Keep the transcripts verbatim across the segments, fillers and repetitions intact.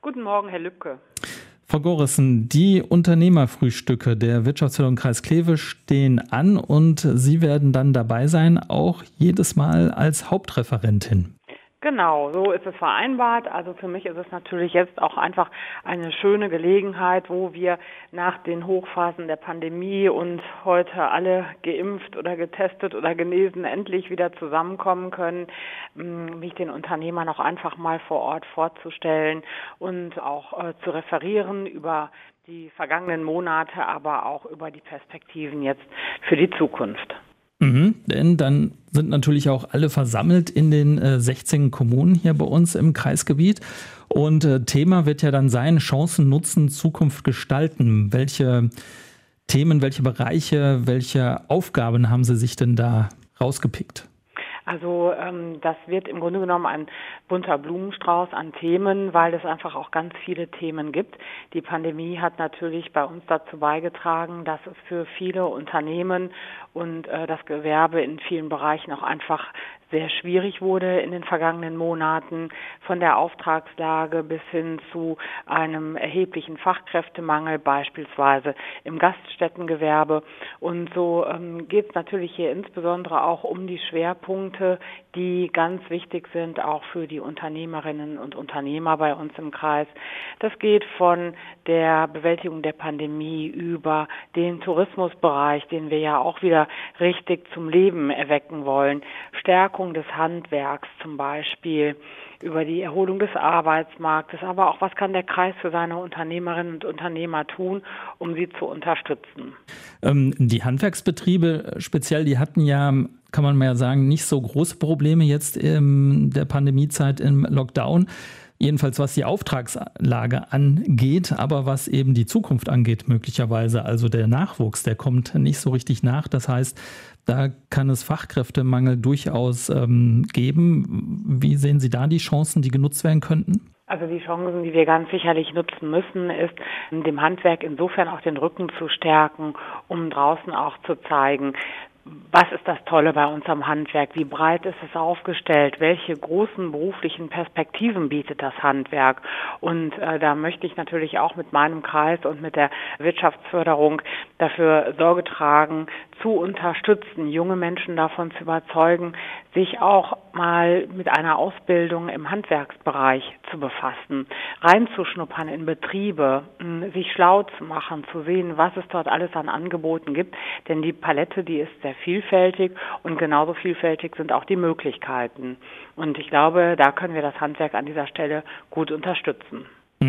Guten Morgen, Herr Lübke. Frau Gorissen, die Unternehmerfrühstücke der Wirtschaftsförderung Kreis Kleve stehen an und Sie werden dann dabei sein, auch jedes Mal als Hauptreferentin. Genau, so ist es vereinbart. Also für mich ist es natürlich jetzt auch einfach eine schöne Gelegenheit, wo wir nach den Hochphasen der Pandemie und heute alle geimpft oder getestet oder genesen endlich wieder zusammenkommen können, mich den Unternehmern auch einfach mal vor Ort vorzustellen und auch äh, zu referieren über die vergangenen Monate, aber auch über die Perspektiven jetzt für die Zukunft. Mhm, denn dann sind natürlich auch alle versammelt in den äh, sechzehn Kommunen hier bei uns im Kreisgebiet. Und äh, Thema wird ja dann sein, Chancen nutzen, Zukunft gestalten. Welche Themen, welche Bereiche, welche Aufgaben haben Sie sich denn da rausgepickt? Also ähm, das wird im Grunde genommen ein bunter Blumenstrauß an Themen, weil es einfach auch ganz viele Themen gibt. Die Pandemie hat natürlich bei uns dazu beigetragen, dass es für viele Unternehmen und äh, das Gewerbe in vielen Bereichen auch einfach sehr schwierig wurde in den vergangenen Monaten, von der Auftragslage bis hin zu einem erheblichen Fachkräftemangel, beispielsweise im Gaststättengewerbe. Und so ähm, geht es natürlich hier insbesondere auch um die Schwerpunkte, die ganz wichtig sind, auch für die Unternehmerinnen und Unternehmer bei uns im Kreis. Das geht von der Bewältigung der Pandemie über den Tourismusbereich, den wir ja auch wieder richtig zum Leben erwecken wollen, Stärkung des Handwerks zum Beispiel, über die Erholung des Arbeitsmarktes, aber auch, was kann der Kreis für seine Unternehmerinnen und Unternehmer tun, um sie zu unterstützen. Ähm, die Handwerksbetriebe speziell, die hatten ja, kann man mal ja sagen, nicht so große Probleme jetzt in der Pandemiezeit im Lockdown. Jedenfalls was die Auftragslage angeht, aber was eben die Zukunft angeht möglicherweise, also der Nachwuchs, der kommt nicht so richtig nach. Das heißt, da kann es Fachkräftemangel durchaus ähm, geben. Wie sehen Sie da die Chancen, die genutzt werden könnten? Also die Chancen, die wir ganz sicherlich nutzen müssen, ist, dem Handwerk insofern auch den Rücken zu stärken, um draußen auch zu zeigen, was ist das Tolle bei uns am Handwerk? Wie breit ist es aufgestellt? Welche großen beruflichen Perspektiven bietet das Handwerk? Und äh, da möchte ich natürlich auch mit meinem Kreis und mit der Wirtschaftsförderung dafür Sorge tragen, zu unterstützen, junge Menschen davon zu überzeugen, sich auch mal mit einer Ausbildung im Handwerksbereich zu befassen, reinzuschnuppern in Betriebe, sich schlau zu machen, zu sehen, was es dort alles an Angeboten gibt. Denn die Palette, die ist sehr vielfältig und genauso vielfältig sind auch die Möglichkeiten. Und ich glaube, da können wir das Handwerk an dieser Stelle gut unterstützen.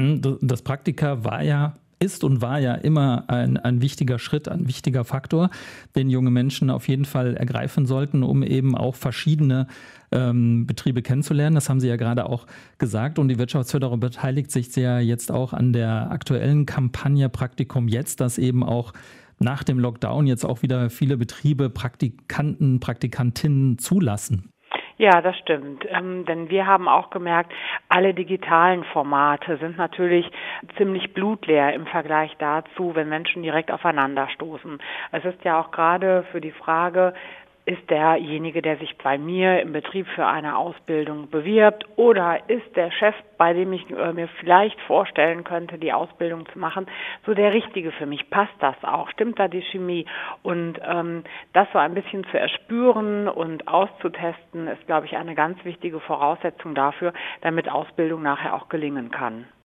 Das Praktika war ja ist und war ja immer ein, ein wichtiger Schritt, ein wichtiger Faktor, den junge Menschen auf jeden Fall ergreifen sollten, um eben auch verschiedene ähm, Betriebe kennenzulernen. Das haben Sie ja gerade auch gesagt. Und die Wirtschaftsförderung beteiligt sich ja jetzt auch an der aktuellen Kampagne Praktikum jetzt, dass eben auch nach dem Lockdown jetzt auch wieder viele Betriebe Praktikanten, Praktikantinnen zulassen. Ja, das stimmt. Ähm, denn wir haben auch gemerkt, alle digitalen Formate sind natürlich ziemlich blutleer im Vergleich dazu, wenn Menschen direkt aufeinanderstoßen. Es ist ja auch gerade für die Frage, ist derjenige, der sich bei mir im Betrieb für eine Ausbildung bewirbt, oder ist der Chef, bei dem ich äh, mir vielleicht vorstellen könnte, die Ausbildung zu machen, so der Richtige für mich? Passt das auch? Stimmt da die Chemie? Und ähm, das so ein bisschen zu erspüren und auszutesten, ist, glaube ich, eine ganz wichtige Voraussetzung dafür, damit Ausbildung nachher auch gelingen kann.